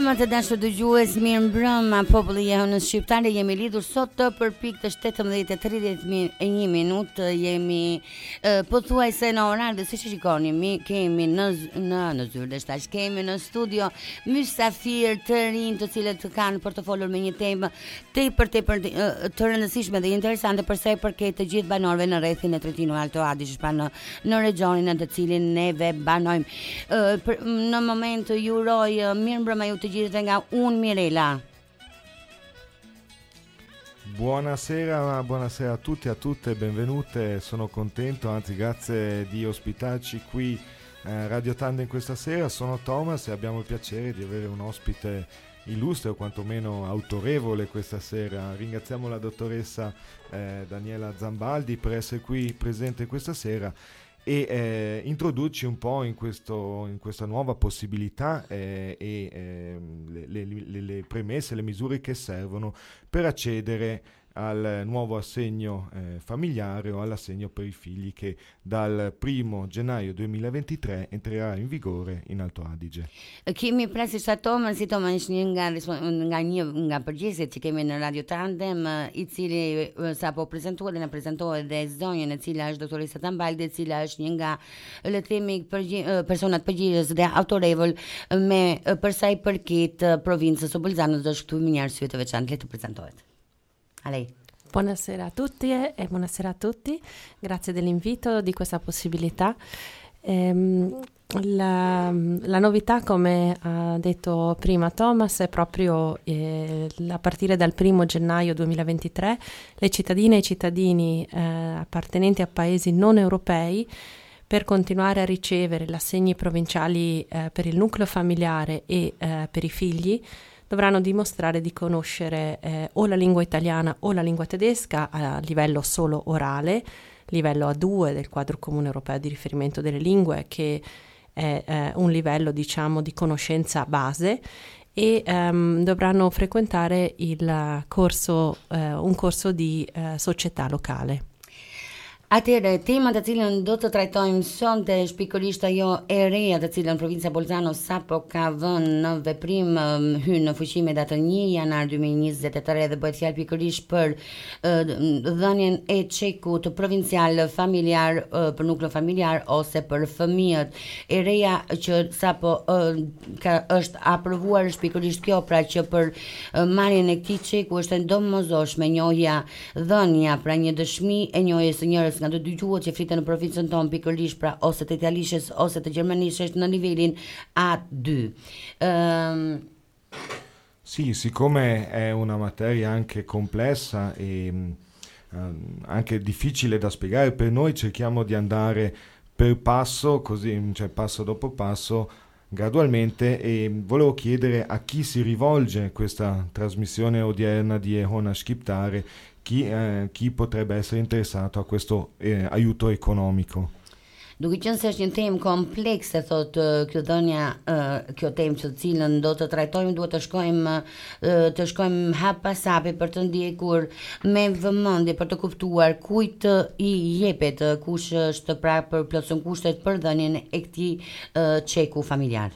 mbrëma të dashur dëgjues, mirë mbrëma populli i Honës Shqiptare. Jemi lidhur sot për pikë të 18:31 minutë. Jemi pothuajse në orar dhe siç e shikoni, kemi në zyrë deshtash, kemi në studio mysafir të rinj të cilët kanë për të folur me një temë tepër të rëndësishme dhe interesante për sa i përket të gjithë banorëve në rrethin e Trentino Alto Adige, në regionin në të cilin neve banojmë. Në moment ju uroj mirë mbrëma ju të gjithë nga unë Mirela. Buonasera a tutti e a tutte, benvenute. Sono contento, anzi grazie di ospitarci qui Radio Tandem questa sera. Sono Thomas e abbiamo il piacere di avere un ospite illustre o quantomeno autorevole questa sera. Ringraziamo la dottoressa Daniela Zambaldi per essere qui presente questa sera e introdurci un po' in questa nuova possibilità le premesse, le misure che servono per accedere al nuovo assegno familiare o all'assegno per i figli che dal 1 gennaio 2023 entrerà in vigore in Alto Adige. Kemi prasë sa Thomas është një nga përgjegjësit që kemi në Radio Tandem, i cili sapo prezantuar dhe na prezantohet dhe zonjën e cila është doktoresa Zambaldi, e cila është një nga le të themi personat përgjegjës dhe autorevol me për sa i përket provincës së Bolzanës, do shkëtu me një arsye të veçantë. Le të prezantohet. A lei. Buonasera a tutti e buonasera a tutti, grazie dell'invito, di questa possibilità. La novità, come ha detto prima Thomas, è proprio a partire dal 1 gennaio 2023 le cittadine e i cittadini appartenenti a paesi non europei, per continuare a ricevere gli assegni provinciali per il nucleo familiare e per i figli, dovranno dimostrare di conoscere o la lingua italiana o la lingua tedesca a livello solo orale, livello A2 del quadro comune europeo di riferimento delle lingue, che è un livello diciamo di conoscenza base, e dovranno frequentare un corso di società locale. Atëherë, tema të cilën do të trajtojmë sonte është pikërisht ajo e reja të cilën provinca Bolzano sapo ka vënë në veprim, hyn në fuqi me datën 1 janar 2023 dhe bëhet fjalë pikërisht për dhënien e çekut provincial familjar për nukleo familjar ose për fëmijët. E reja që sapo është aprovuar është pikërisht kjo, pra që për marrjen e këtij çeku është domosdoshme njohja, dhënia, pra një dëshmi e njohjes së njërës nga të dy gjuhët që fliten në provincën tonë, pikërisht pra ose të italishtës ose të gjermanishtës në nivelin A2. Sì, siccome è una materia anche complessa e anche difficile da spiegare per noi, cerchiamo di andare per passo, così, cioè passo dopo passo, gradualmente, e volevo chiedere a chi si rivolge questa trasmissione odierna di Honës Shqiptare, chi potrebbe essere interessato a questo aiuto economico. Duke qenë se është një temë komplekse, thotë kjo dhënia, kjo temë që cilën do të trajtojmë, duhet të shkojmë hap pas hapi për të ndjekur me vëmendje, për të kuptuar kujt i jepet, kush është pra për plotëson kushtet për dhënien e këtij çeku familjar.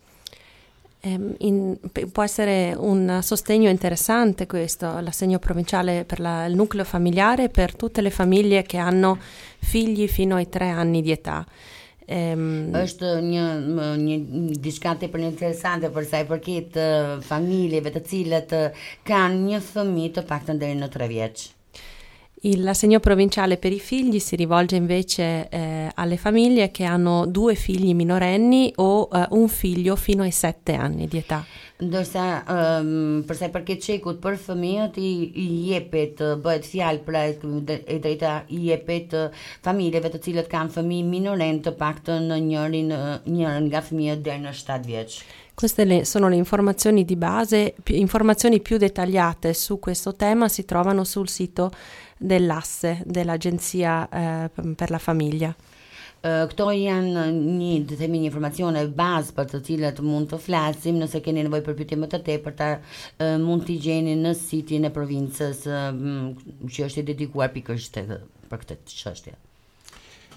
Può essere un sostegno interessante questo, l'assegno provinciale per il nucleo familiare per tutte le famiglie che hanno figli fino ai 3 anni di età. Është një diçka tepër interesante për sa i përket familjeve të cilët kanë një fëmijë të paktën deri në 3 vjeç. L'assegno provinciale per i figli si rivolge invece alle famiglie che hanno 2 figli minorenni o un figlio fino ai 7 anni di età. Ndërsa për sa i përket çekut për fëmijët i jepet, bëhet fjalë pra e drejta i jepet familjeve të cilët kanë fëmijë minoren të paktën njërin nga fëmijët deri në 7 vjeç. Queste sono le informazioni di base. Informazioni più dettagliate su questo tema si trovano sul sito dell'ASSE, dell'Agenzia per la Famiglia. Këto janë një informacione bazë për të cilat mund të flasim, nëse keni nevojë për pyetje më të tepërta, mund t'i gjeni në sitin e provincës që është dedikuar pikërisht për këtë çështje.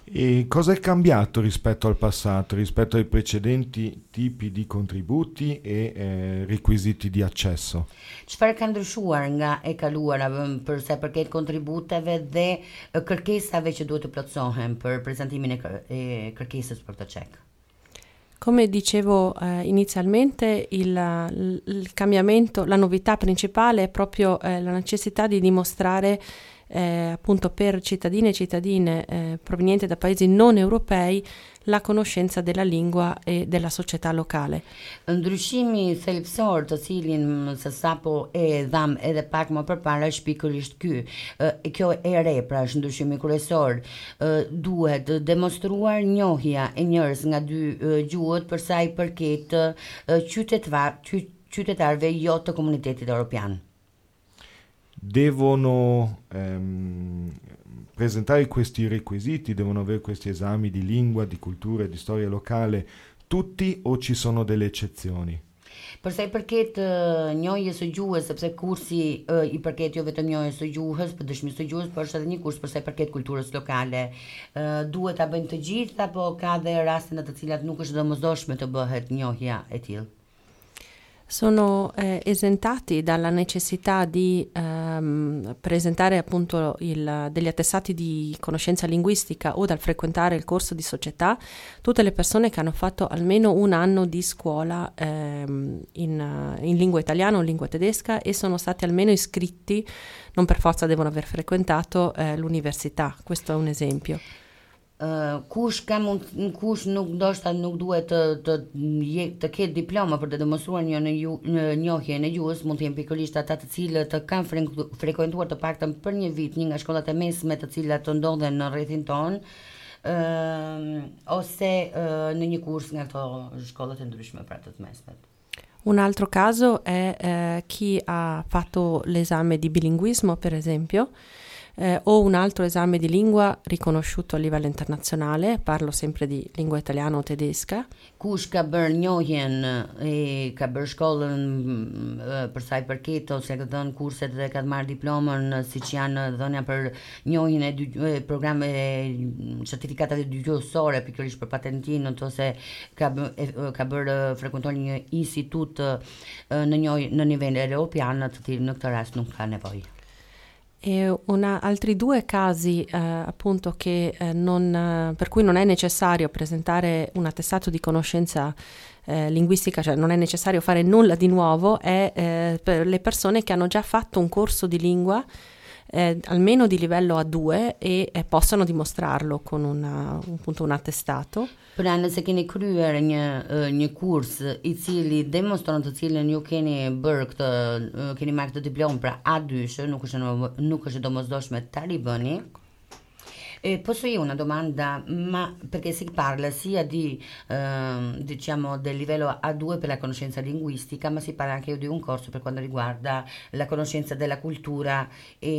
E cosa è cambiato rispetto al passato, rispetto ai precedenti tipi di contributi e requisiti di accesso? Çfarë ka ndryshuar nga e kaluara për sa përket kontributeve dhe kërkesave që duhet të plotësohen për prezantimin e kërkesës për këtë çek? Come dicevo inizialmente, il cambiamento, la novità principale è proprio la necessità di dimostrare appunto per cittadini e cittadine provenienti da paesi non europei la conoscenza della lingua e della società locale. Ndryshimi thelbësor të cilin se sapo e dham edhe pak më përpara është pikërisht ky. Kjo e re, pra është ndryshimi kryesor. Duhet demonstruar njohja e njërës nga dy gjuhët për sa i përket qytetarëve jo të komunitetit europian. Devono presentare questi requisiti, devono avere questi esami di lingua, di cultura e di storia locale tutti o ci sono delle eccezioni? Për sa i përket njohjes së gjuhës, sepse kursi i përket jo vetëm njohjes së gjuhës, për dëshmisë së gjuhës, por është edhe një kurs për sa i përket kulturës lokale. Duhet ta bëjnë të gjithë apo ka dhe raste në të cilat nuk është domosdoshme të bëhet njohja e tillë? Sono esentati dalla necessità di presentare appunto degli attestati di conoscenza linguistica o dal frequentare il corso di società tutte le persone che hanno fatto almeno un anno di scuola in lingua italiana o lingua tedesca e sono stati almeno iscritti, non per forza devono aver frequentato l'università. Questo è un esempio. Kush nuk ndoshta nuk duhet të ketë diploma për të demonstruar një njohje në gjuhës, mund të jenë pikërisht ata të cilët kanë frekuentuar të paktën për një vit një nga shkollat e mesme të cilat të ndodhen në rrethin ton, ose në një kurs nga këto shkollat e ndryshme pra të mesmet. Un altro caso è chi ha fatto l'esame di bilinguismo, per esempio, o un altro esame di lingua riconosciuto a livello internazionale, parlo sempre di lingua italiana o tedesca. Kush ka bërë njohjen e ka bërë shkollën për sa i përket ose ka dhënë kurset dhe ka marrë diplomën siç janë dhënia për njohjen e programe certifikatave gjuhësore pikërisht për patentinën ose ka bërë frekuenton një institut në nivel europian, të cilin në këtë rast nuk ka nevojë. E altri due casi appunto che per cui non è necessario presentare un attestato di conoscenza linguistica, cioè non è necessario fare nulla di nuovo, è per le persone che hanno già fatto un corso di lingua almeno di livello A2 e possono dimostrarlo con un attestato. Pra nëse keni kryer një kurs i cili demonstron të cilën ju keni bërë këtë, keni marrë këtë diplomë pra A2, nuk është domosdoshme ta ribëni. Posso io una domanda, ma perché si parla sia di diciamo del livello A2 per la conoscenza linguistica, ma si parla anche di un corso per quanto riguarda la conoscenza della cultura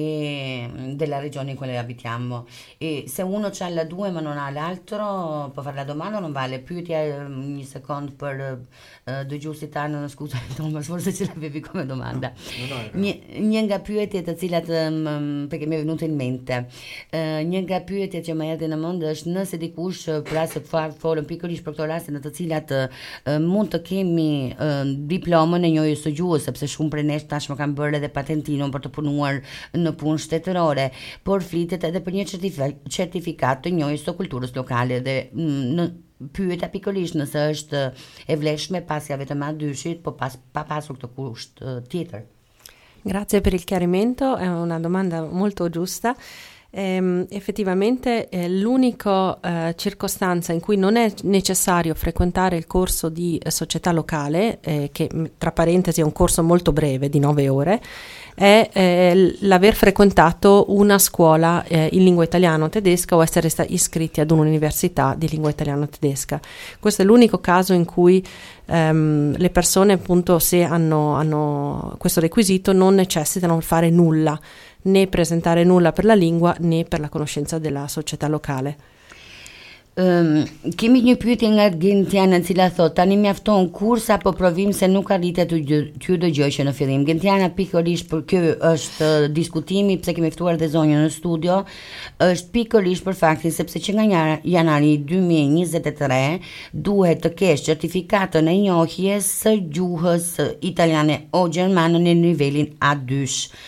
e della regione in cui abitiamo. E se uno ha la 2 ma non ha l'altro, può fare la domanda o non vale? Pyetja një sekond për dëgjuesit tanë, scusa Thomas, forse ce l'avevi come domanda. Një nga pyetjet të cilat perché mi è venuto in mente, një nga pyetjet që më erdhi në mend është nëse dikush plasë folën pikërisht për këto raste në të cilat mund të kemi diplomën e njohjes së gjuhës, sepse shumë prej nesh tashmë kanë bërë edhe patentinën për të punuar në punë shtetërore, por flitet edhe për një certifikat të njohjes së kulturës lokale dhe në pyetja pikërisht nëse është e vlefshme pasja vetëm A2-shit, po pa pasur këtë kusht tjetër. Grazie per il chiarimento, è una domanda molto giusta. Effettivamente l'unica circostanza in cui non è necessario frequentare il corso di società locale, che tra parentesi è un corso molto breve di 9 ore, è l'aver frequentato una scuola in lingua italiana o tedesca o essere iscritti ad un'università di lingua italiana o tedesca. Questo è l'unico caso in cui le persone, appunto, se hanno questo requisito, non necessitano di fare nulla, né presentare nulla per la lingua né per la conoscenza della società locale. Kemi një pyetje nga Gentiana e cila thot tani mjafton kurs apo provim se nuk arritet t'ju dëgjoj që në fillim. Gentiana pikërisht për ky është diskutimi pse kemi ftuar dhe zonjën në studio, është pikërisht për faktin sepse që nga janari 2023 duhet të kesh certifikatën e njohjes së gjuhës italiane o gjermane në nivelin A2.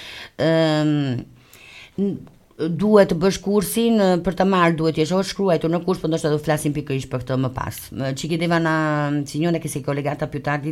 Duhet të bësh kursin për të marrë, duhet jesh o shkruar në kurs, po ndoshta do flasim pikërisht për këtë më pas. Ci chiedeva una signora che si è collegata più tardi,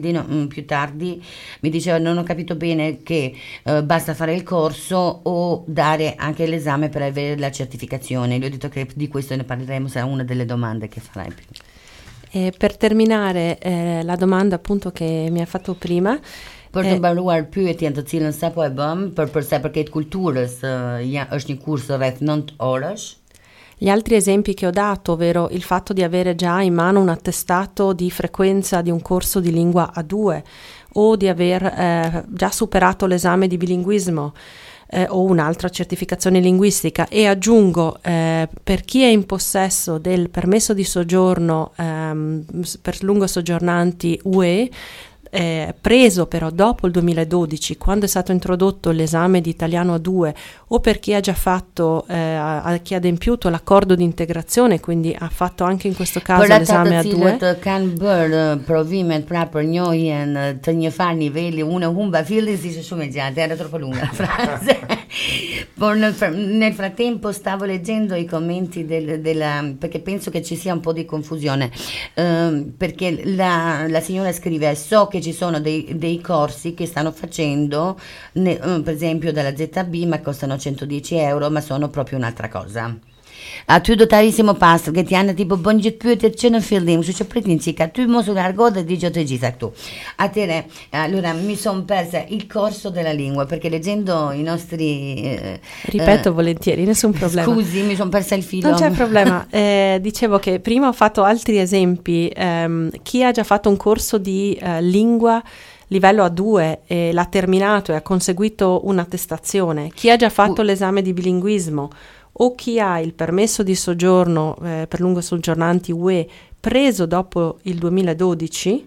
mi diceva non ho capito bene che basta fare il corso o dare anche l'esame per avere la certificazione. Gli ho detto che di questo ne parleremo, sarà una delle domande che farai. E per terminare la domanda appunto che mi ha fatto prima, për të mbaruar pyetjen të cilën sapo e bëm, për sa përket kulturës, është një kurs rreth 9 orësh. Gli altri esempi che ho dato, ovvero il fatto di avere già in mano un attestato di frequenza di un corso di lingua A2 o di aver già superato l'esame di bilinguismo o un'altra certificazione linguistica, e aggiungo per chi è in possesso del permesso di soggiorno per lungo soggiornanti UE, preso però dopo il 2012, quando è stato introdotto l'esame di italiano A2, o per chi ha già fatto chi ha adempiuto l'accordo di integrazione, quindi ha fatto anche in questo caso l'esame A2. Për ata të cilët kanë bërë provimet pra për njohjen të një far niveli, unë humba fillin si ishte shumë e gjatë, era troppo lunga la frase. Por nel frattempo stavo leggendo i commenti perché penso che ci sia un po' di confusione, perché la signora scrive: so che ci sono dei corsi che stanno facendo per esempio dalla ZB, ma costano 110 euro, ma sono proprio un'altra cosa. Aty do të arrisim më pas, që janë tipo bën gjithë pyetjet që në fillim, kështu që pritni çik aty mos u largo dhe dëgjoj të gjitha këtu. Atëre, allora mi son persa il corso della lingua perché leggendo i nostri ripeto volentieri, nessun problema. Scusi, mi son persa il filo. Non c'è problema. Dicevo che prima ho fatto altri esempi. Chi ha già fatto un corso di lingua livello A2 e l'ha terminato e ha conseguito un'attestazione, chi ha già fatto l'esame di bilinguismo o chi ha il permesso di soggiorno per lungo soggiornanti UE preso dopo il 2012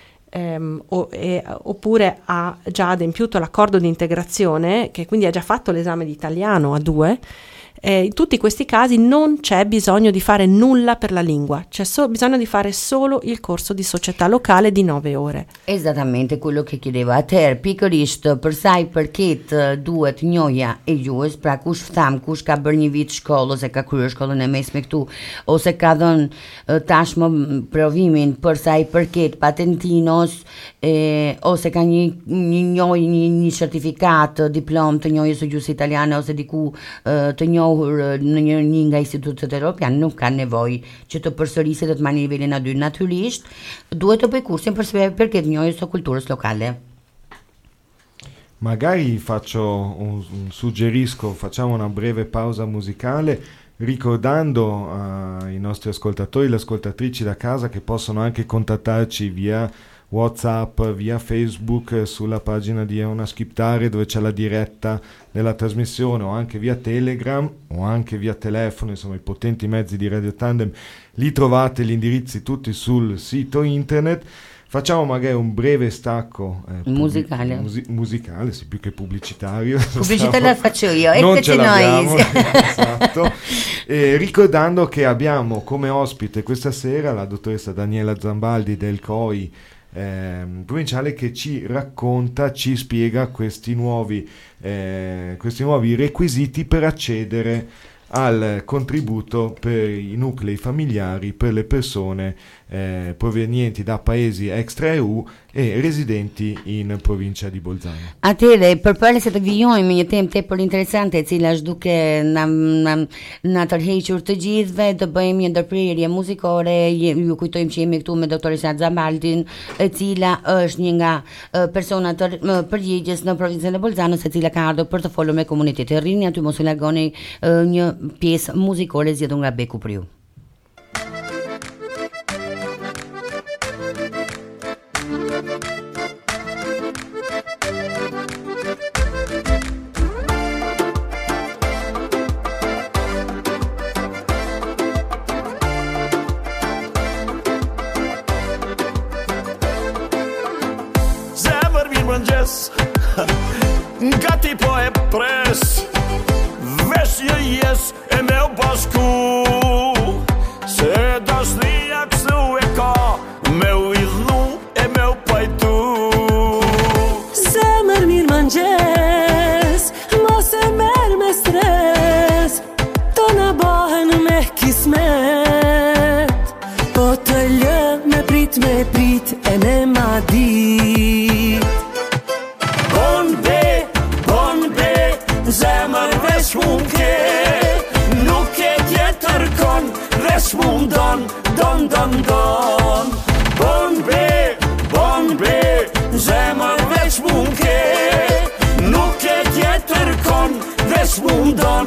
oppure ha già adempiuto l'accordo di integrazione, che quindi ha già fatto l'esame di italiano A2, in tutti questi casi non c'è bisogno di fare nulla per la lingua, c'è bisogno di fare solo il corso di società locale di 9 ore. Esattamente quello che chiedeva. Atëherë pikërisht për sa i përket duhet njohja e gjuhës, pra kush ka bërë një vit shkollë ose ka kryer shkollën e mesme këtu ose ka dhënë tashmë provimin për sa i përket patentinos ose ka një certifikat, diplomë të njohjes së gjuhës italiane ose diku të njohur në një nga institutet europian, nuk ka nevojë që të përsërisë dhe të marrë nivelin A2. Natyrisht duhet të bëj kursin perché njohjes së kulturës lokale. Magari suggerisco, facciamo una breve pausa musicale ricordando ai nostri ascoltatori e le ascoltatrici da casa che possono anche contattarci via WhatsApp, via Facebook, sulla pagina di Una Skiptare dove c'è la diretta della trasmissione, o anche via Telegram o anche via telefono, insomma i potenti mezzi di Radio Tandem, lì trovate gli indirizzi tutti sul sito internet. Facciamo magari un breve stacco musicale, musicale, sì, più che pubblicitario. Pubblicità la faccio io, non ce l'abbiamo, esatto. Ricordando che abbiamo come ospite questa sera la dottoressa Daniela Zambaldi del COI provinciale, che ci racconta, ci spiega questi nuovi requisiti per accedere al contributo per i nuclei familiari per le persone provenienti da paesi extra EU e residenti in provincia di Bolzano. Atëre, përpara se të vijojmë një temë tepër interesante e cila është duke na tërhequr të gjithëve, të bëjmë një ndërprerje muzikore. Ju kujtojmë që jemi këtu me doktoresën Zambaldin, e cila është një nga personat përgjegjës në provincën e Bolzanos, e cila ka ardhur për të folur me komunitetin. Rrini aty, mos u largoni një pjesë muzikore zgjedhur nga Beku për ju. jes Gati po e pres Veshje jes e me u bashku Se dashnia kështu e ka Me u idhnu e me u pajtu Zemër mirë mëngjes Mos e merë me stres To në bëhen me kismet Po të lë me prit e me ma dit Bon be, zemër veç mund ke Nuk e tjetër kon, veç mund don Bon be, zemër veç mund ke Nuk e tjetër kon, veç mund don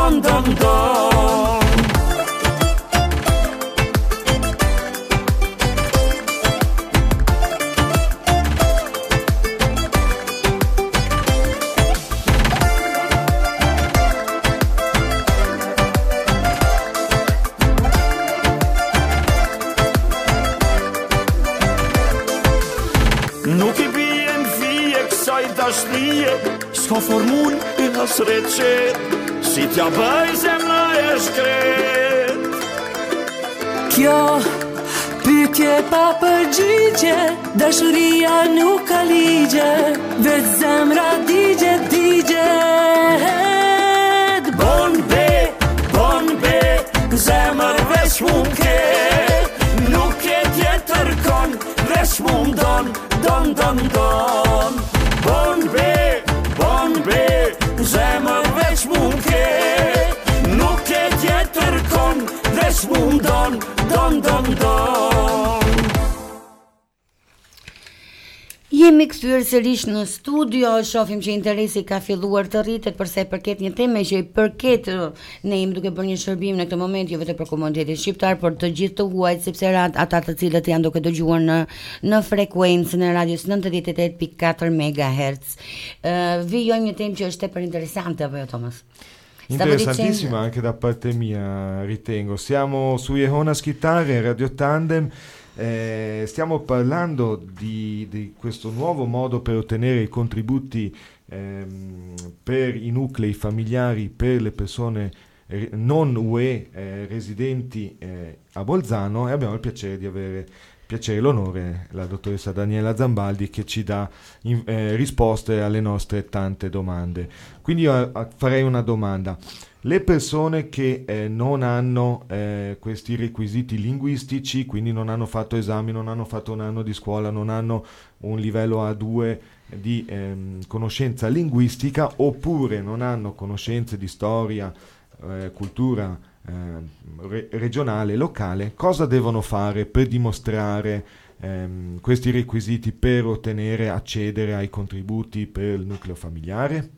Nuk I bien fije kësaj dashnije S'ka formun I hasret qet Si t'ja bëj zemra e shkret Kjo pyetje pa përgjigje Dashuria nuk ka ligje Veç zemra digje Bon be, zemër veç mund ke Nuk e tjetër kon, veç mund don Bon be, zemër veç mund ke Nuk e tjetër kon, veç mund don Jemi kthyer sërish në studio, shohim që interesi ka filluar të rritet përsa i përket një teme që I përket ne jemi duke bërë një shërbim në këtë moment jo vetëm për komunitetin shqiptar, por të gjithë të huajt, sepse ata të cilët janë duke dëgjuar në frekuencën e radios 98.4 MHz. Vijojmë një temë që është tepër interesante, apo jo Thomas? Interessantissima anche da parte mia, ritengo. Siamo su Iehonas Chitarre, Radio Tandem. Stiamo parlando di questo nuovo modo per ottenere i contributi per i nuclei familiari per le persone non UE residenti a Bolzano, e abbiamo il piacere di avere l'onore la dottoressa Daniela Zambaldi che ci dà risposte alle nostre tante domande. Quindi io farei una domanda. Le persone che non hanno questi requisiti linguistici, quindi non hanno fatto esami, non hanno fatto un anno di scuola, non hanno un livello A2 di conoscenza linguistica, oppure non hanno conoscenze di storia, cultura regionale, locale, cosa devono fare per dimostrare questi requisiti per accedere ai contributi per il nucleo familiare?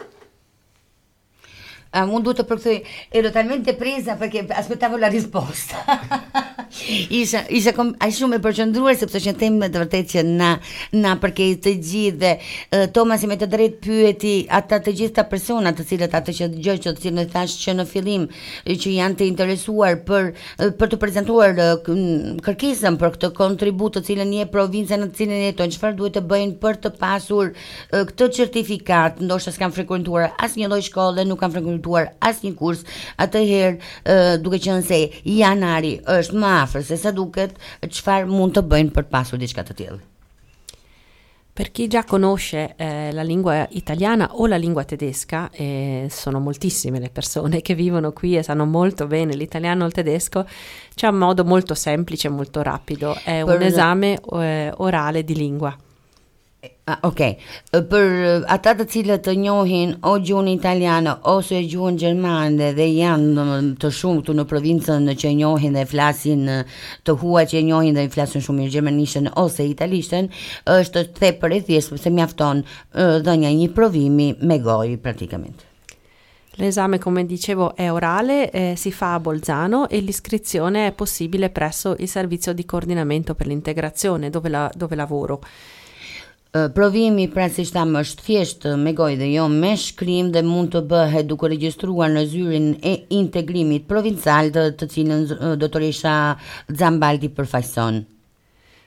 Unë duhet të përkthy, ero talmente presa perché aspettavo la risposta. Isha aq shumë e përqendruar sepse është një temë të vërtetë që na përket të gjithë dhe Tomasi me të drejtë pyeti ata të gjitha personat të cilët atë që dëgjoj që të cilët thash që në fillim që janë të interesuar për të prezantuar kërkesën për këtë kontribut të cilën jep provinca në të cilën jetojnë, çfarë duhet të bëjnë për të pasur këtë certifikat, ndoshta s'kan frekuentuar asnjë lloj shkolle, nuk kanë frekuentuar asnjë kurs, atëherë duke qenë se janari është më afër se sa duket, çfarë mund të bëjnë për të pasur diçka të tillë? Per chi già conosce la lingua italiana o la lingua tedesca, sono moltissime le persone che vivono qui e sanno molto bene l'italiano o il tedesco, c'è un modo molto semplice, molto rapido, è un esame orale di lingua. Ok, për ata të cilët të njohin o gjuhën italiane ose gjuhën gjermane dhe janë të shumtu në provincën që njohin dhe flasin të huaj që njohin dhe flasin shumë mirë gjermanishtën ose italishtën, është tepër e thjeshtë sepse mjafton dhënia një provimi me gojë praticamente. L'esame, come dicevo, è orale, si fa a Bolzano e l'iscrizione è possibile presso il servizio di coordinamento per l'integrazione dove lavoro. Provimi pra si shtam është thjesht me gojë dhe jo me shkrim dhe mund të bëhet duke regjistruar në zyrin e integrimit provincial të cilën doktoresha Zambaldi përfaqëson.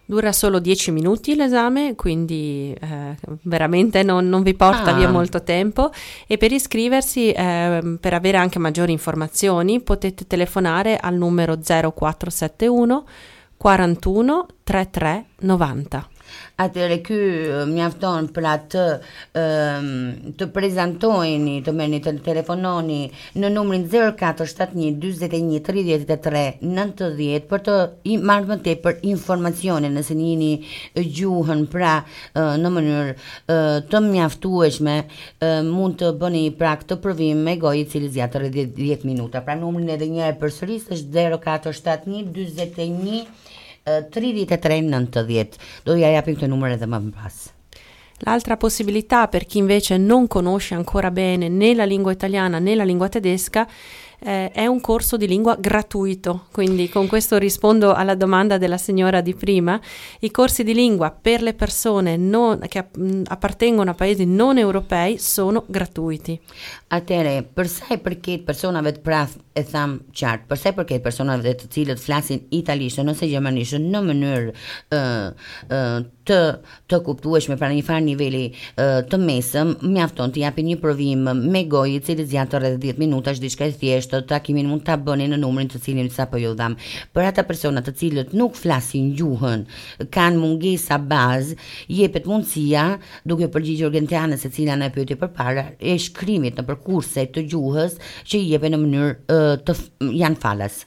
Dura solo 10 minuti l'esame, quindi veramente non vi porta via molto tempo, e per iscriversi, per avere anche maggiori informazioni, potete telefonare al numero 0471 41 33 90. Atëre ky mjafton për atë të prezantojeni, të merrni të telefononi në numrin 0471 41 33 90 për të marrë më tepër informacione nëse jeni gjuhën pra në mënyrë të mjaftueshme mund të bëni pra këtë provim me gojë i cili zgjat rreth 10 minuta. Pra numrin edhe një herë përsëris është 0471 41 3390. Do ja japim këtë numero edhe më pas. L'altra possibilità per chi invece non conosce ancora bene né la lingua italiana né la lingua tedesca è un corso di lingua gratuito, quindi con questo rispondo alla domanda della signora di prima. I corsi di lingua per le persone che appartengono a paesi non europei sono gratuiti. Atëre, për sa i përket personave të praf e tham qartë, për sa i përket personave të cilët flasin italisht ose gjermanisht në mënyrë të kuptueshme, pra në një farë niveli të mesëm, mjafton të japin një provim me gojë i cili zgjat rreth 10 minuta, është diçka e thjeshtë, takimin mund ta bëni në numrin të cilin sapo ju dham. Për ata persona të cilët nuk flasin gjuhën, kanë mungesa bazë, jepet mundësia, duke përgjigjur urgentianës e cila na pyeti përpara, e shkrimit në kurse të gjuhës që jepen në mënyrë janë falas.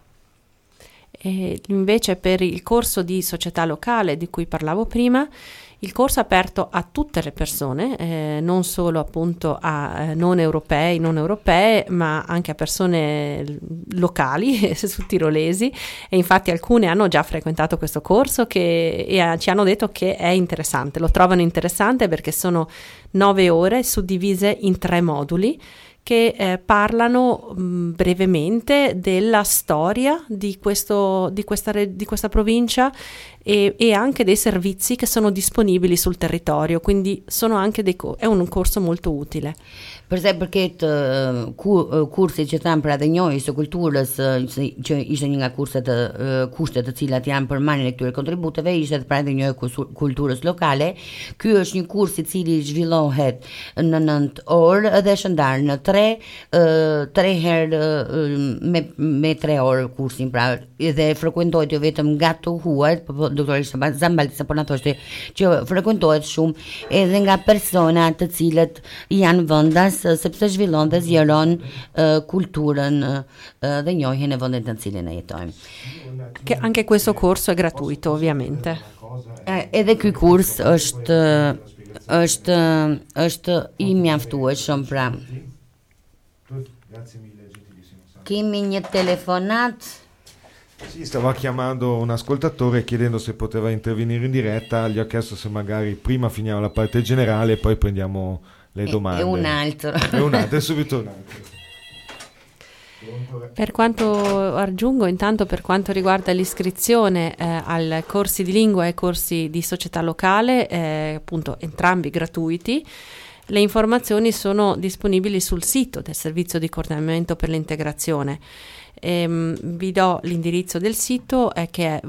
E invece per il corso di società locale di cui parlavo prima, il corso è aperto a tutte le persone, non solo appunto a non europee, ma anche a persone locali, tirolesi, e infatti alcune hanno già frequentato questo corso e ci hanno detto che è interessante, lo trovano interessante perché sono 9 ore suddivise in 3 moduli che parlano brevemente della storia di questa provincia e anche dei servizi che sono disponibili sul territorio, quindi sono anche è un corso molto utile. Për sa i përket kursit që tham për atë njohjes së kulturës, që ishte një nga kurset kushtet të cilat janë për marrjen e këtyre kontributeve, ishte për atë njohje kulturës lokale. Ky është një kurs i cili zhvillohet në 9 orë dhe është ndarë në 3 herë me 3 orë kursin, pra dhe frekuentohet jo vetëm nga të huajt, doktorisht Zambalisa po na thoshte që frekuentohet shumë edhe nga persona të cilët janë vendas, sepse zhvillon dhe zgjeron kulturën dhe njohjen e vendit në cilin ne jetojmë. Anche questo corso è gratuito, ovviamente. Edhe ky kurs është i mjaftueshëm, pra. Kemi një telefonat. Sì, stava chiamando un ascoltatore chiedendo se poteva intervenire in diretta, gli ho chiesto se magari prima finiamo la parte generale e poi prendiamo le domande. E un altro. E subito un altro. Per quanto aggiungo, intanto per quanto riguarda l'iscrizione ai corsi di lingua e corsi di società locale, appunto entrambi gratuiti, le informazioni sono disponibili sul sito del Servizio di Coordinamento per l'Integrazione. Vi do l'indirizzo del sito che è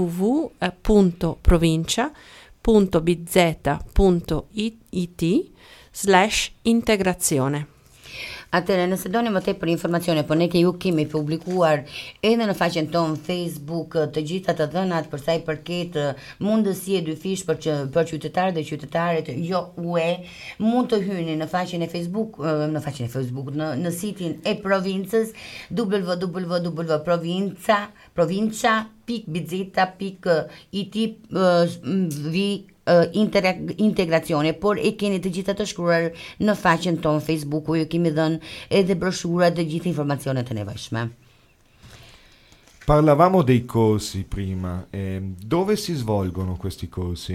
www.provincia.bz.it/integrazione. Atëre, nëse doni më tepër informacione, po ne ju kemi publikuar edhe në faqen tonë Facebook të gjitha të dhënat për sa i përket mundësie dyfish për qytetarët dhe qytetaret jo UE, mund të hyni në faqen e Facebook, në sitin e provincës www.provincia.bz.it integrazione, por e keni të gjitha të shkruar në faqen tonë Facebook, ju kemi dhënë edhe broshurat dhe gjithë informacionet e nevojshme. Parlavamo dei corsi prima, dove si svolgono questi corsi?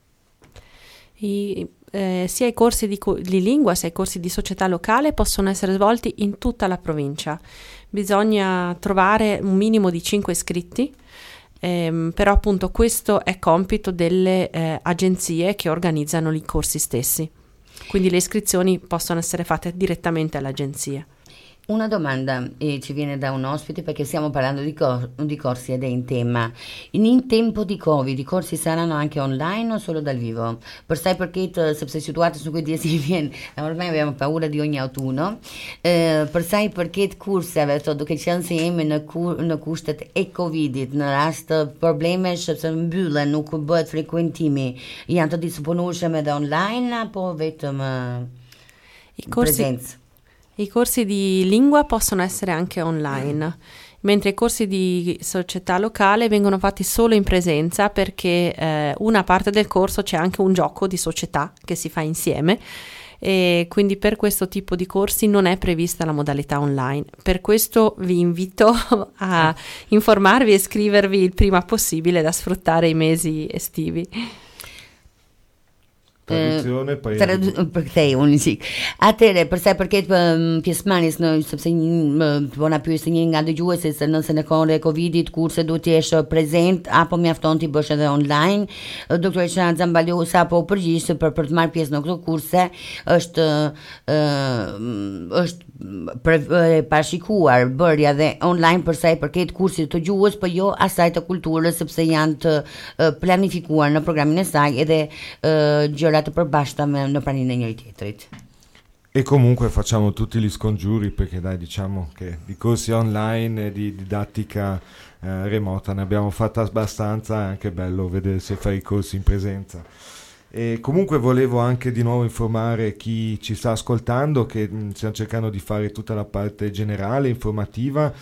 Sia i corsi di lingua sia i corsi di società locale possono essere svolti in tutta la provincia. Bisogna trovare un minimo di 5 iscritti. Però appunto questo è compito delle agenzie che organizzano i corsi stessi, quindi le iscrizioni possono essere fatte direttamente all'agenzia. Una domanda ci viene da un ospite perché stiamo parlando di corsi ed è in tema. In tempo di Covid i corsi saranno anche online o solo dal vivo? Per sai perché se sei situato su quei 10 viene, ormai abbiamo paura di ogni autunno, per sai perché i corsi avevano che c'è insieme në kushtet e Covidit, në rast të problemesh sepse mbyllen, nuk bëhet frequentimi, janë të disponueshëm edhe online apo vetëm presenza? I corsi di lingua possono essere anche online, mentre i corsi di società locale vengono fatti solo in presenza perché una parte del corso c'è anche un gioco di società che si fa insieme e quindi per questo tipo di corsi non è prevista la modalità online. Per questo vi invito a informarvi e iscrivervi il prima possibile da sfruttare i mesi estivi. Traduzione për kthej unë qik. Atëre, përsa përket pjesëmarrjes në sepse po na pyet një nga dëgjuesit se nëse në kohën e Covidit kurse duhet të jesh prezent apo mjafton ti bësh edhe online. Doktoresha Xambaliu sapo përgjigj se për të marrë pjesë në këto kurse është parashikuar bërja dhe online për sa i përket kursit të gjuhës, po jo asaj të kulturës sepse janë të planifikuar në programin e saj edhe gjëra të përbashkëta në praninë e njëri tjetrit. E comunque facciamo tutti gli scongiuri perché dai, diciamo che di corsi online e di didattica remota ne abbiamo fatta abbastanza, è anche bello vedersi fare i corsi in presenza. E comunque volevo anche di nuovo informare chi ci sta ascoltando che stiamo cercando di fare tutta la parte generale, informativa,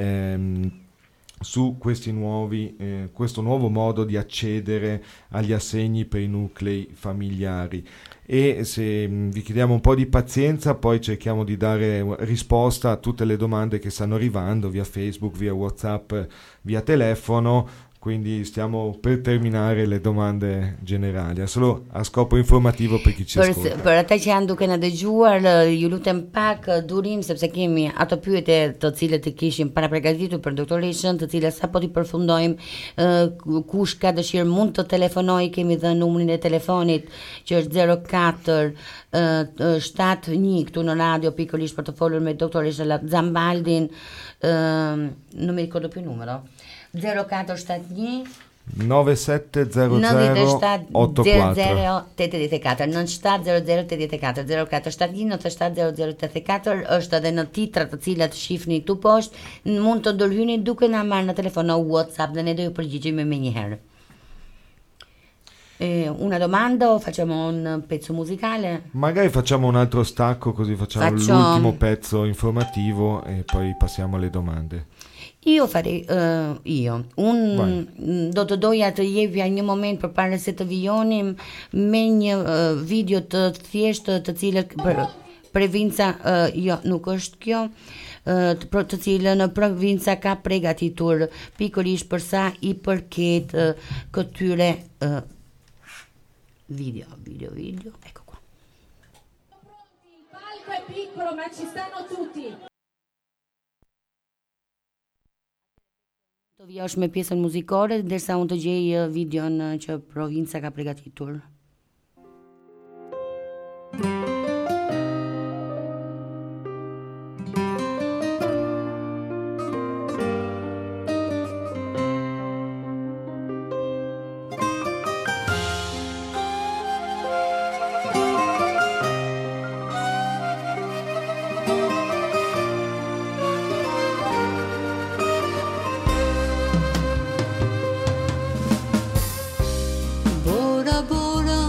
su questi questo nuovo modo di accedere agli assegni per i nuclei familiari. E se vi chiediamo un po' di pazienza, poi cerchiamo di dare risposta a tutte le domande che stanno arrivando via Facebook, via WhatsApp, via telefono. Quindi stiamo per terminare le domande generali, solo a scopo informativo per chi ci ascolta. Për ata që janë duke na dëgjuar, ju lutem pak durim sepse kemi ato pyetje të cilët i kishim para përgatitur për doktoreshën, të cilat sapo ti përfundojmë. Kush ka dëshirë mund të telefonojë, kemi dhënë numrin e telefonit që është 04 71 këtu në radio pikërisht për të folur me doktoreshën Xambaldin. Non mi ricordo più il numero. 0471 9700 84 9700 9700 0471 9700 84 është edhe në titra të cilat shifni këtu poshtë, mund të ndërhyni duke na marrë në telefon në WhatsApp dhe ne do ju përgjigjemi menjëherë. Una domanda o facciamo un pezzo musicale? Magari facciamo un altro stacco così facciamo l'ultimo pezzo informativo e poi passiamo alle domande. Io farei do të doja të jepja një moment përpara se të vijonim me një video të thjeshtë të cilët provinca jo nuk është kjo të cilën provinca ka përgatitur pikërisht për sa i përket këtyre video, ecco qua. Il palco è piccolo ma ci stanno tutti. Të vjosh me pjesën muzikore derisa unë të gjej videon që provinca ka përgatitur. Bora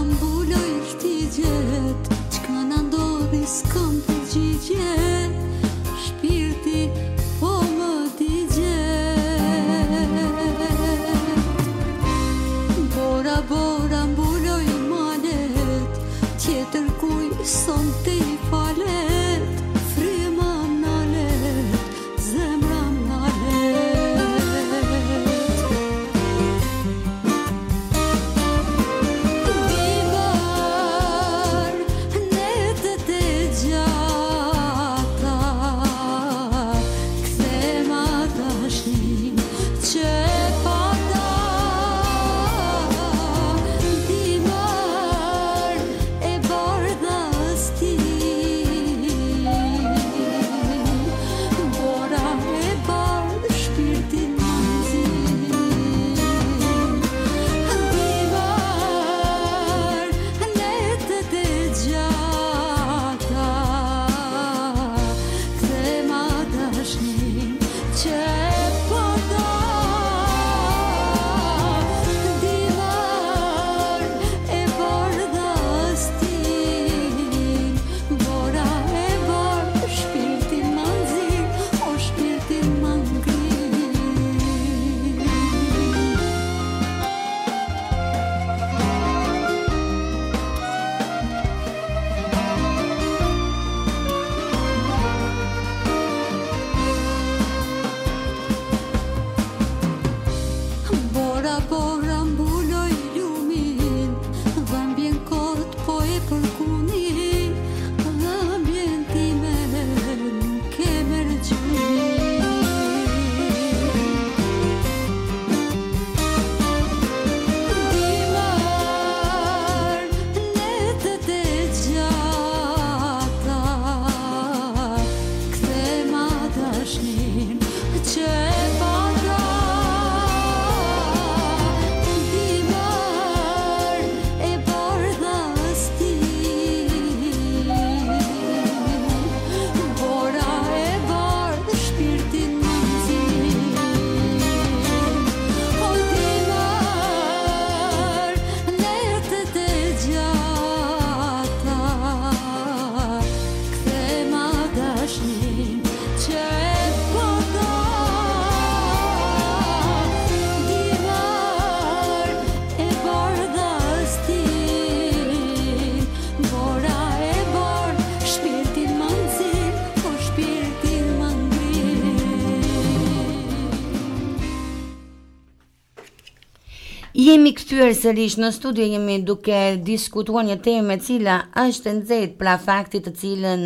Jemi kthyer sërish në studio, jemi duke diskutuar një temë e cila është nxehtë pra fakti të cilën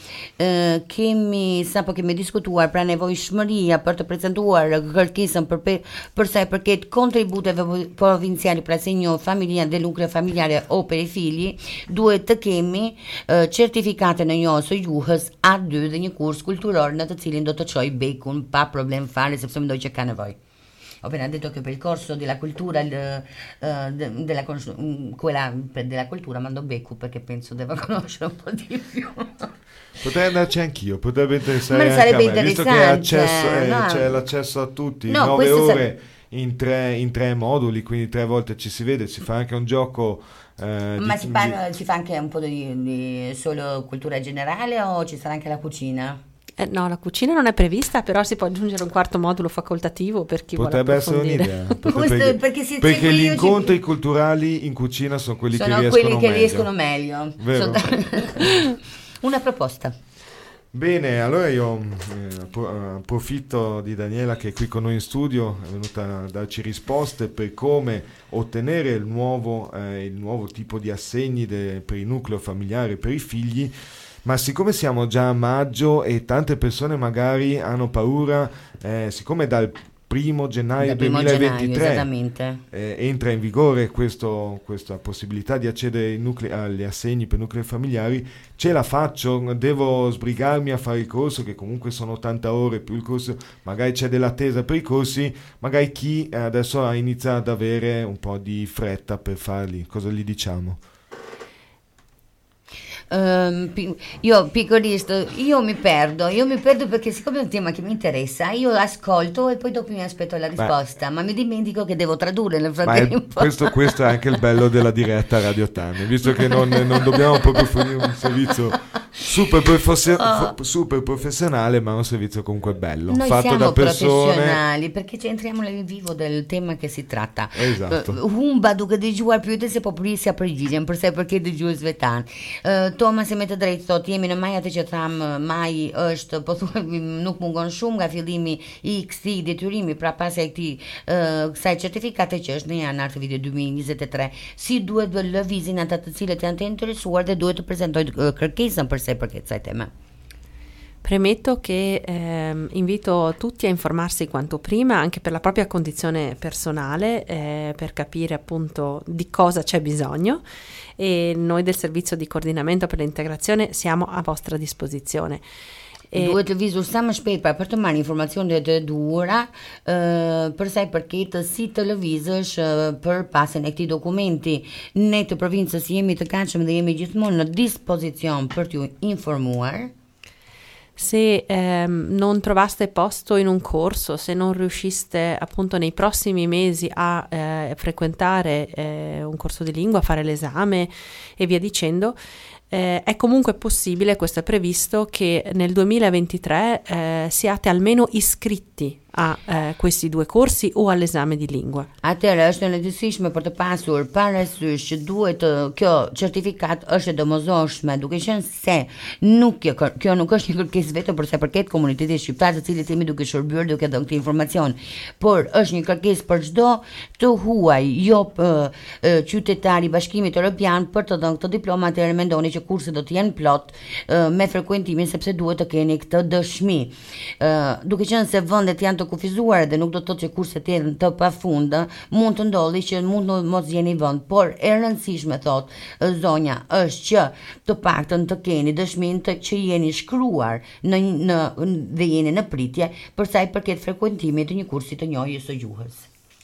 kemi diskutuar, pra nevojshmëria për të prezantuar kërkesën për sa i përket kontributeve provinciali, pra se një familje dhe nukleo familjare o per i figli, duhet të kemi certifikate në një ose juhës A2 dhe një kurs kulturor në të cilin do të çoj bekun pa problem fare, sepse mendoj që ka nevojë. Ho appena detto che per il corso della cultura, quella della cultura mando becco perché penso deva conoscere un po' di più. Potrei andarci anch'io, potrebbe interessare Ma sarebbe anche a me, visto che c'è l'accesso a tutti, 9 ore in tre moduli, quindi 3 volte ci si vede, si fa anche un gioco. Ma si fa anche un po' di solo cultura generale o ci sarà anche la cucina? No, la cucina non è prevista, però si può aggiungere un quarto modulo facoltativo per chi potrebbe vuole approfondire. Essere un'idea. Perché gli incontri culturali in cucina sono quelli che riescono meglio. Vero? Una proposta. Bene, allora io approfitto di Daniela che è qui con noi in studio, è venuta a darci risposte per come ottenere il nuovo tipo di assegni per il nucleo familiare, per i figli. Ma siccome siamo già a maggio e tante persone magari hanno paura, siccome dal 1 gennaio 2023 entra in vigore questa possibilità di accedere agli assegni per nuclei familiari, ce la faccio? Devo sbrigarmi a fare il corso, che comunque sono 80 ore più il corso, magari c'è dell'attesa per i corsi, magari chi adesso inizia ad avere un po' di fretta per farli, cosa gli diciamo? Io piccolista, io mi perdo perché siccome è un tema che mi interessa, io ascolto e poi dopo mi aspetto la risposta, ma mi dimentico che devo tradurre nel frattempo. Questo è anche il bello della diretta Radio Tandem, visto che non dobbiamo proprio fornire un servizio super professionale, ma un servizio comunque bello. Noi fatto siamo da persone professionali perché entriamo nel vivo del tema che si tratta. Esatto. Humba duke dëgjuar pyetje po prisja përgjigjen, përse përket dëgjuesve tan. Thomas e me të drejtë thot, jemi në maj, atë që tham, maj është, po thuaj, nuk mungon shumë nga fillimi i këtij detyrimi, pra pas e kësaj certifikate që është në janar të vitit 2023. Si duhet të lëvizin ata të cilët janë të interesuar dhe duhet të prezantojnë kërkesën përse përket kësaj teme? Premetto che invito tutti a informarsi quanto prima anche per la propria condizione personale, per capire appunto di cosa c'è bisogno, e noi del servizio di coordinamento per l'integrazione siamo a vostra disposizione. Duhet të vizur sa më shpejt për të marrë informacionet e duhura për sa i përket si të lëvizësh për pasjen e këtij dokumenti. Ne të provincës jemi të gatshëm dhe jemi gjithmonë në dispozicion për t'ju informuar. Se non trovaste posto in un corso, se non riusciste appunto nei prossimi mesi a frequentare un corso di lingua, fare l'esame e via dicendo, è comunque possibile, questo è previsto, che nel 2023 siate almeno iscritti a questi 2 corsi o all'esame di lingua. Atëherë është e rëndësishme për të pasur parasysh që duhet kjo certifikat është e domosdoshme, duke qenë se kjo nuk është një kërkesë vetëm për sa përket komunitetit shqiptar, të cilët jemi duke shërbyer, duke dhënë këtë informacion, por është një kërkesë për çdo të huaj, jo qytetar i Bashkimit Evropian për të dhënë këtë diplomë. Atëherë mendoni që kurset do të jenë plot me frekuentimin, sepse duhet të keni këtë dëshmi. Duke qenë se vendet janë të kufizuar dhe nuk do të thotë që kurset janë të pafund, mund të ndodhi që mund të mos jeni vend, por e rëndësishme thot zonja është që të paktën të keni dëshminë që jeni shkruar dhe jeni në pritje për sa i përket frekuentimit të një kursi të njohjes së gjuhës.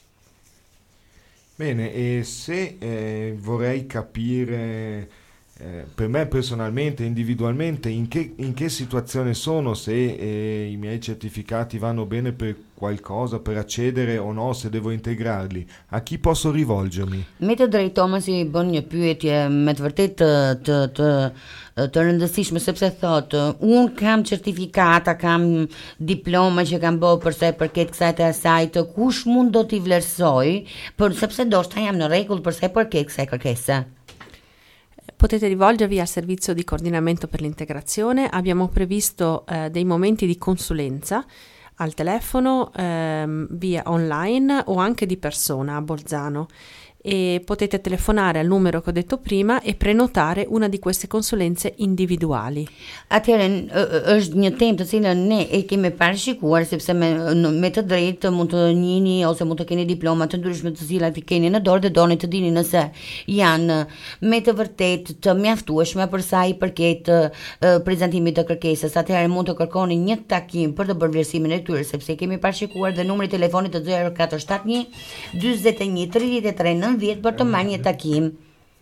Bene, e se vorrei capire per me personalmente, individualmente, in che situazione sono, se i miei certificati vanno bene per qualcosa, per accedere o no, se devo integrarli, a chi posso rivolgermi? Me të drejtë Tomasi bën një pyetje me të vërtet të rëndësishme, sepse thotë un kam certifikata, kam diploma që kam bërë për sa i përket kësaj të asaj, të kush mund do t'i vlerësoj, për sepse ndoshta jam në rregull për sa i përket kësaj kërkese. Potete rivolgervi al servizio di coordinamento per l'integrazione. Abbiamo previsto dei momenti di consulenza al telefono, via online o anche di persona a Bolzano, e potete telefonare al numero che ho detto prima e prenotare una di queste consulenze individuali. Atëherë është një temë të cilën ne e kemi parashikuar, sepse me të drejtë mund të njihni ose mund të keni diploma të ndryshme të cilat i keni në dorë dhe doni të dini nëse janë me të vërtetë të mjaftueshme për sa i përket prezantimit të kërkesës. Atëherë mund të kërkoni një takim për të bërë vlerësimin e tyre, sepse kemi parashikuar dhe numri i telefonit të 0471 41 33 90 per tomare një takim.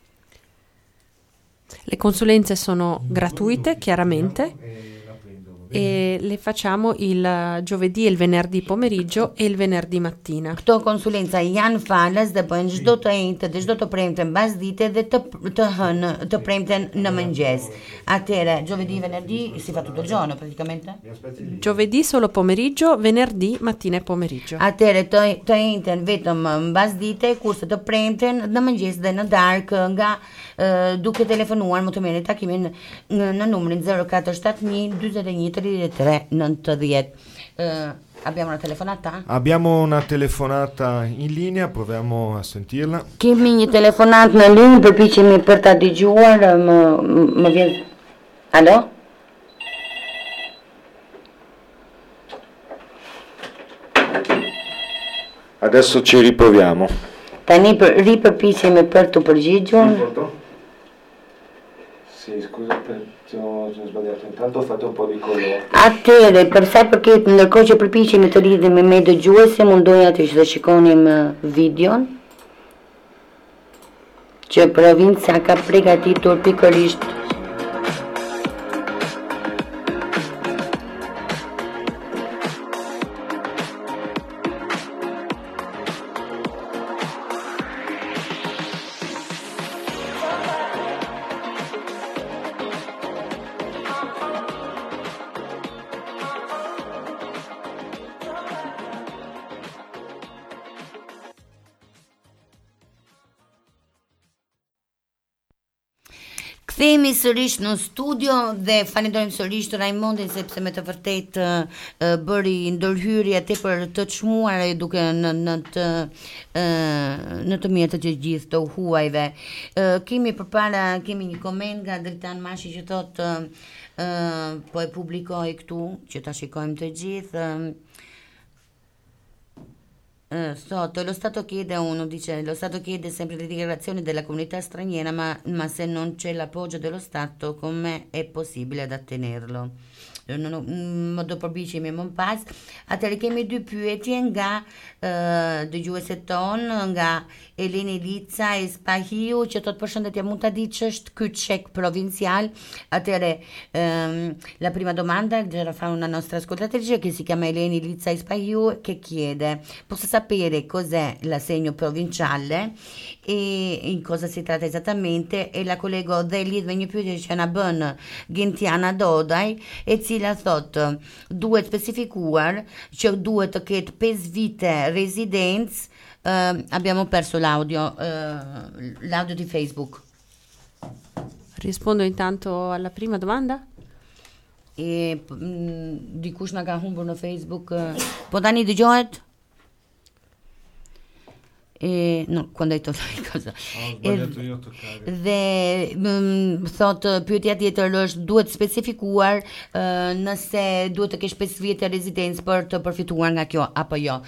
Le consulenze sono gratuite, chiaramente, e le facciamo il giovedì e il venerdì pomeriggio e il venerdì mattina. Këto konsulenca janë falas dhe bëjnë çdo të enjtë dhe çdo të premten mbasdite dhe të premten në mëngjes. Atëherë, giovedì, venerdì si fa tutto il giorno praticamente? Giovedì solo pomeriggio, venerdì mattina e pomeriggio. Atëherë të enjten vetëm mbasdite, kurse të premten në mëngjes dhe në darkë nga duke telefonuar më të merrni takimin në numrin 0471 41 33 90. Abbiamo una telefonata? Abbiamo una telefonata in linea, proviamo a sentirla. Kemi një telefonat në linjë, përpiqemi për ta dëgjuar, më vjen. Alo? Adesso ci riproviamo. Tani ripërpiqemi për të përgjigjur. Sì, scusa, ho sbagliato. Intanto fate un po' di colore. Atëre, për sa i përket, ndërkohë që përpiqemi të lidhemi me dëgjuese, mundoja që të shikonim videon që provinca ka përgatitur pikërisht. Kthehemi sërish në studio dhe falenderojmë sërish të Raimondin sepse me të vërtetë bëri ndërhyrje tepër të çmuar duke në të mirë të gjithë të huajve. Kemi një koment nga Dritan Mashi që thotë po e publikoj këtu që ta shikojmë të gjithë. Lo Stato chiede lo Stato chiede sempre le dichiarazioni della comunità straniera, ma se non c'è l'appoggio dello Stato, come è possibile ad ottenerlo? Më do përpiqemi më pas. Atëherë kemi dy pyetje nga dëgjueset tonë, nga Eleni Lica e Spahiu, që thotë përshëndetje, mund ta di ç'është ky check provincial? Atëherë la prima domanda che la fa una nostra ascoltatrice che si chiama Eleni Liza Spahiu che chiede: posso sapere cos'è l'assegno provinciale e in cosa si tratta esattamente, e la collego dhe lidhme një pyetje që na bën Gentiana Dodaj, e cila thotë duhet specifikuar që duhet të ketë 5 vite residenz. Abbiamo perso l'audio di Facebook. Rispondo intanto alla prima domanda. E dikush na ka humbur në Facebook. Po tani dëgjohet? No, quando hai detto cosa? Dhe thot pyetja tjetër është duhet specifikuar nëse duhet të kesh 5 vite residencë për të përfituar nga kjo apo jo.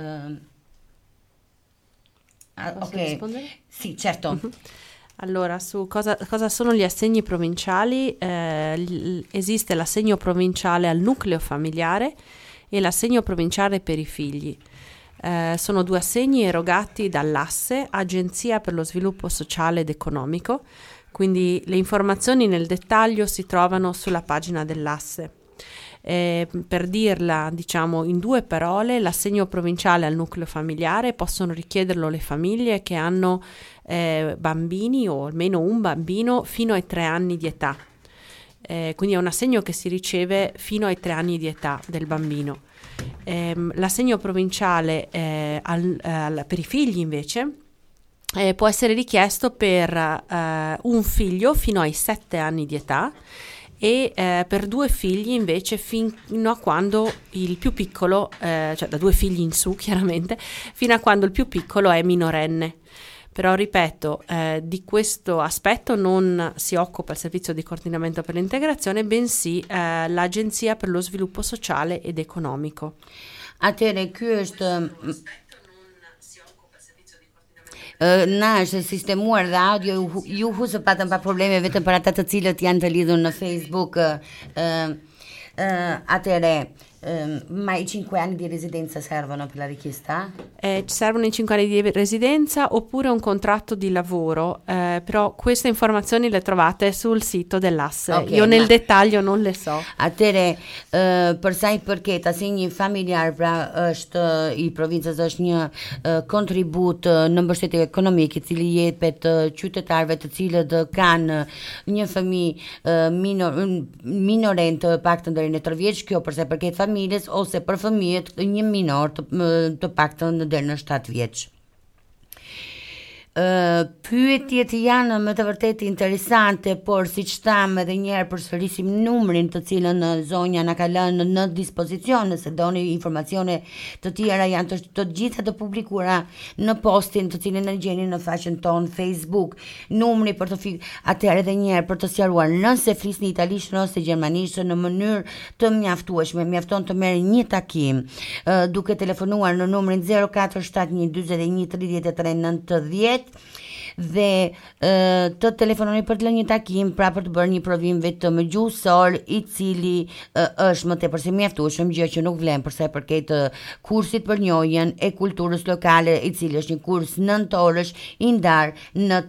Posso rispondere? Sì, certo. Allora, su cosa sono gli assegni provinciali? Esiste l'assegno provinciale al nucleo familiare e l'assegno provinciale per i figli. Sono 2 assegni erogati dall'ASSE, Agenzia per lo Sviluppo Sociale ed Economico, quindi le informazioni nel dettaglio si trovano sulla pagina dell'ASSE. Per dirla, diciamo, in 2 parole, l'assegno provinciale al nucleo familiare possono richiederlo le famiglie che hanno bambini o almeno un bambino fino ai 3 anni di età. Quindi è un assegno che si riceve fino ai 3 anni di età del bambino. L'assegno provinciale per i figli invece può essere richiesto per un figlio fino ai 7 anni di età e per 2 figli invece fino a quando il più piccolo, cioè da 2 figli in su chiaramente, fino a quando il più piccolo è minorenne. Però ripeto, di questo aspetto non si occupa il servizio di coordinamento per l'integrazione, bensì l'Agenzia per lo Sviluppo Sociale ed Economico. Atëre, ky është na është sistemuar dhe audio ju husë patën pa probleme vetëm për ata të cilët janë të lidhur në Facebook. Atëre, ma i 5 anni di residenza servono per la richiesta? Ci servono i 5 anni di residenza oppure un contratto di lavoro, però queste informazioni le trovate sul sito dell'ASSE. Okay, io nel dettaglio non le so. Atëre, për sa i përket asinjë familjar, pra është i provincës është një kontribut në mbështetje ekonomike i cili jepet qytetarëve të cilët kanë një fëmijë minoren të paktën deri në 3 vjeç, kjo për sa i përket familjes ose për fëmijët një minor të paktën deri në 7 vjeç. Pyetjet janë me të vërtetë interesante, por siç tham edhe një herë përsërisim numrin të cilën zonja na ka lënë në dispozicion, nëse doni informacione të tjera janë të gjitha të publikuara në postin të cilin e gjeni në faqen tonë Facebook. Numri për të atëherë edhe një herë për të sqaruar, nëse flisni italisht ose gjermanisht në mënyrë të mjaftueshme, mjafton të merrni një takim duke telefonuar në numrin 0471 41 33 90 dhe të telefononi për të lënë një takim, pra për të bërë një provim vetëm gjuhësor i cili është më tepër se mjaftueshëm, gjë që nuk vlen për sa i përket kursit për njohjen e kulturës lokale, i cili është një kurs 9 orësh i ndar në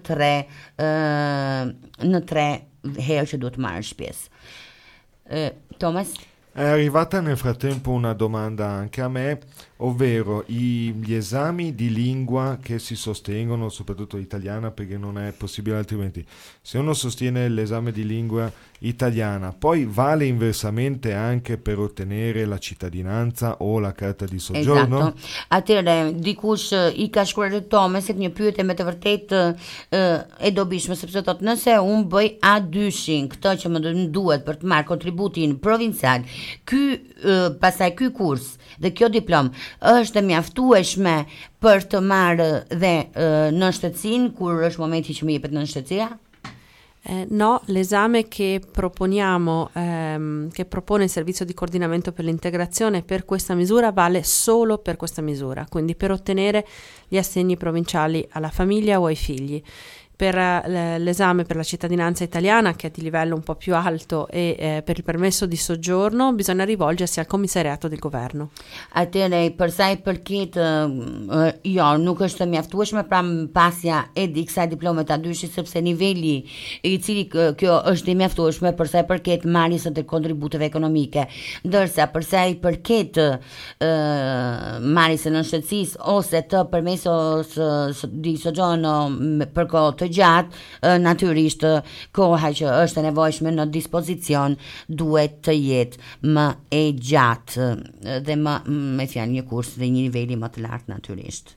3 herë që duhet marrësh pjesë. Thomas? È arrivata nel frattempo una domanda anche a me, ovvero gli esami di lingua che si sostengono, soprattutto italiana perché non è possibile altrimenti. Se uno sostiene l'esame di lingua italiana, poi vale inversamente anche per ottenere la cittadinanza o la carta di soggiorno? Esatto. Atëre, dikush I ka shkruar Tomasit një pyetje me të vërtetë e dobishme, sepse thotë nëse unë bëj A2-shin, këtë që më duhet për të marrë kontributin provincial, pastaj ky kurs dhe kjo diplomë është mjaftueshme për të marrë dhe në shtetësinë kur është momenti që më jepet në shtetësia? No, l'esame che proponiamo, che propone il servizio di coordinamento per l'integrazione per questa misura vale solo per questa misura, quindi per ottenere gli assegni provinciali alla famiglia o ai figli. per l'esame per la cittadinanza italiana, che è di livello un po' più alto, e per il permesso di soggiorno bisogna rivolgersi al commissariato del governo. Atëre, për sa i përket jo, nuk është mjaftueshme pra pasja e kësaj diplome ta dyshit, sepse niveli i cili kjo është i mjaftueshme për sa i përket marrjes së kontributeve ekonomike, ndërsa për sa i përket marrjes së nënshëtësisë ose të permesos di soggiorno për kohë të gjatë, natyrisht koha që është e nevojshme në dispozicion duhet të jetë më e gjatë dhe më me fjalë një kurs dhe një niveli më të lartë natyrisht.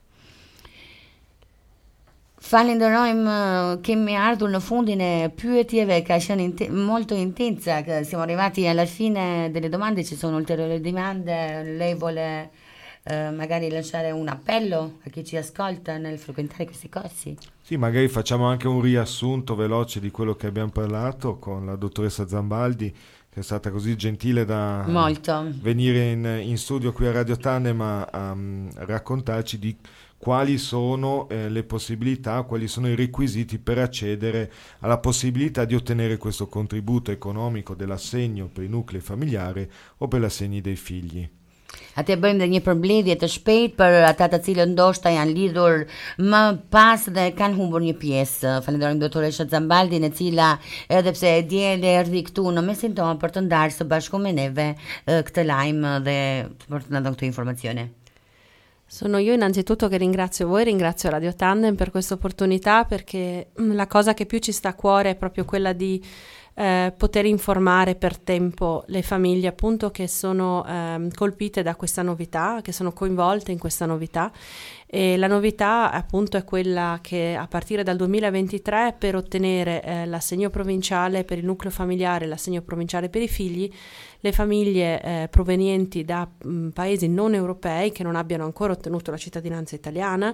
Falenderojmë, kemi ardhur në fundin e pyetjeve, ka qenë molto intensa, siamo arrivati alla fine delle domande, ci sono ulteriori domande, lei vuole magari lasciare un appello a chi ci ascolta nel frequentare questi corsi? Sì, magari facciamo anche un riassunto veloce di quello che abbiamo parlato con la dottoressa Zambaldi, che è stata così gentile da venire in studio qui a Radio Tandem a raccontarci di quali sono le possibilità, quali sono i requisiti per accedere alla possibilità di ottenere questo contributo economico dell'assegno per i nuclei familiari o per l'assegno dei figli. Atë bëjmë dhe një përmbledhje të shpejt për ata të cilët ndoshta janë lidhur më pas dhe kanë humbur një pjesë. Falenderojmë doktoresha Zambaldin, e cila edhe pse e diele erdhi këtu në mesin tonë për të ndarë së bashku me neve këtë lajm dhe për të na dhënë këtë informazione. Sono io innanzitutto che ringrazio voi, ringrazio Radio Tandem per questa opportunità, perché la cosa che più ci sta a cuore è proprio quella di poter informare per tempo le famiglie appunto che sono colpite da questa novità, che sono coinvolte in questa novità. E la novità appunto è quella che a partire dal 2023 per ottenere l'assegno provinciale per il nucleo familiare e l'assegno provinciale per i figli, le famiglie provenienti da paesi non europei che non abbiano ancora ottenuto la cittadinanza italiana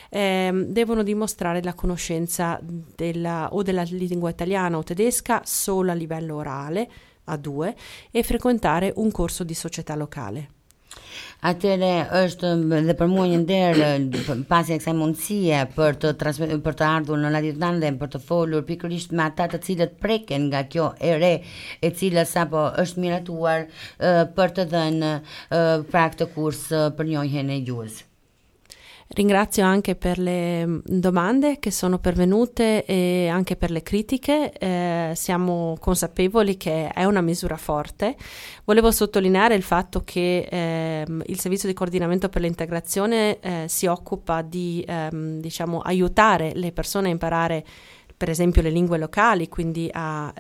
devono dimostrare la conoscenza della lingua italiana o tedesca solo a livello orale, A2, e frequentare un corso di società locale. Atëre është dhe për mua një nder pasi kësaj mundësie për të ardhur në Radio Tandem për të folur pikërisht me ata të cilët preken nga kjo e re, e cila sapo është miratuar për të dhënë pra këtë kurs për njohjen e gjuhës. Ringrazio anche per le domande che sono pervenute e anche per le critiche, siamo consapevoli che è una misura forte. Volevo sottolineare il fatto che il servizio di coordinamento per l'integrazione si occupa di aiutare le persone a imparare per esempio le lingue locali, quindi a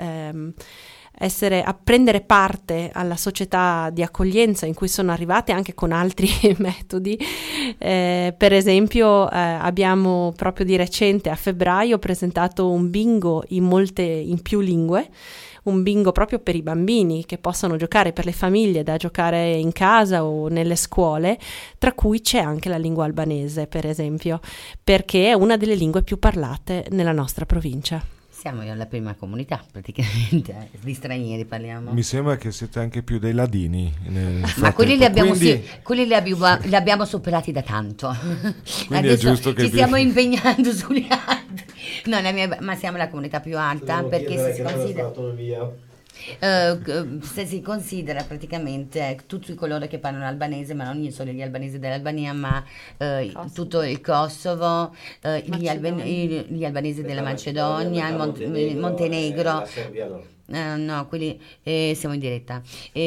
prendere parte alla società di accoglienza in cui sono arrivate anche con altri metodi. Per esempio abbiamo proprio di recente a febbraio presentato un bingo in più lingue, un bingo proprio per i bambini che possono giocare, per le famiglie da giocare in casa o nelle scuole, tra cui c'è anche la lingua albanese per esempio, perché è una delle lingue più parlate nella nostra provincia. Siamo la prima comunità praticamente di stranieri, parliamo. Mi sembra che siete anche più dei ladini. Ma quelli li abbiamo superati da tanto. Quindi adesso è giusto che ci stiamo impegnando sugli altri. No, ma siamo la comunità più alta perché se si considera praticamente tutti coloro che parlano albanese, ma non solo gli albanesi dell'Albania, ma tutto il Kosovo, gli albanesi della Macedonia, il Montenegro. No, quelli siamo in diretta.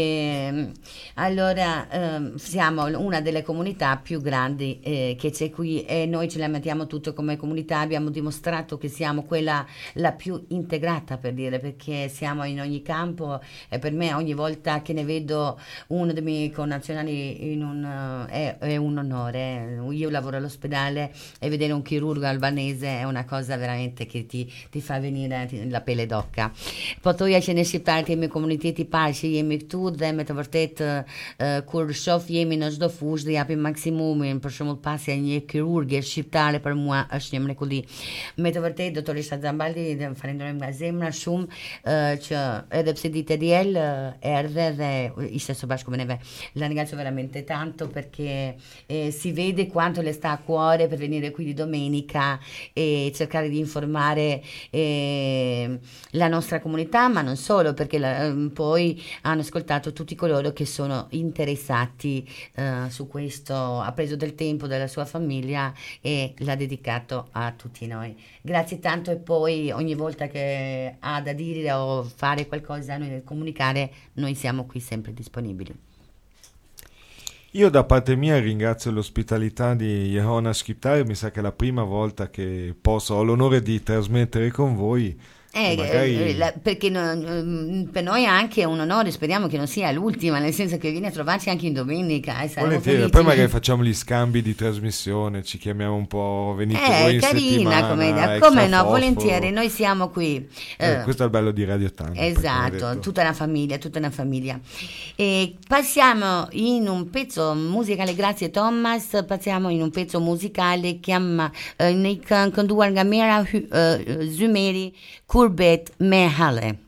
Allora siamo una delle comunità più grandi che c'è qui e noi ce la mettiamo tutto come comunità. Abbiamo dimostrato che siamo quella la più integrata, per dire, perché siamo in ogni campo e per me ogni volta che ne vedo uno dei miei connazionali è un onore. Io lavoro all'ospedale e vedere un chirurgo albanese è una cosa veramente che ti fa venire la pelle d'oca. Poi loja që ne shqiptarët jemi komuniteti i parë që jemi këtu dhe me të vërtetë kur shoh jemi në çdo fushë dhe japim maksimumin, për shembull pasja një kirurge shqiptare për mua është një mrekulli. Me të vërtetë doktoresha Zambaldi, dhe më falenderojmë nga zemra shumë që edhe pse ditë diel erdhe dhe ishte së bashku me neve. La ringrazio veramente tanto perché si vede quanto le sta a cuore per venire qui di domenica e cercare di informare la nostra comunità, ma non solo, perché poi hanno ascoltato tutti coloro che sono interessati su questo, ha preso del tempo della sua famiglia e l'ha dedicato a tutti noi. Grazie tanto, e poi ogni volta che ha da dire o fare qualcosa, noi nel comunicare, noi siamo qui sempre disponibili. Io da parte mia ringrazio l'ospitalità di Yehona Shqiptare, mi sa che è la prima volta che ho l'onore di trasmettere con voi. Magari... perché per noi è anche un onore, speriamo che non sia l'ultima, nel senso che vieni a trovarci anche in domenica. Volentieri, poi magari facciamo gli scambi di trasmissione, ci chiamiamo un po', venite voi in carina settimana. Come no, volentieri, noi siamo qui. Questo è il bello di Radio Tandem. Esatto, tutta una famiglia. E passiamo in un pezzo musicale, grazie Thomas, passiamo in un pezzo musicale che chiama Kënduar nga Mera Zymeri, Kurbet me Hale.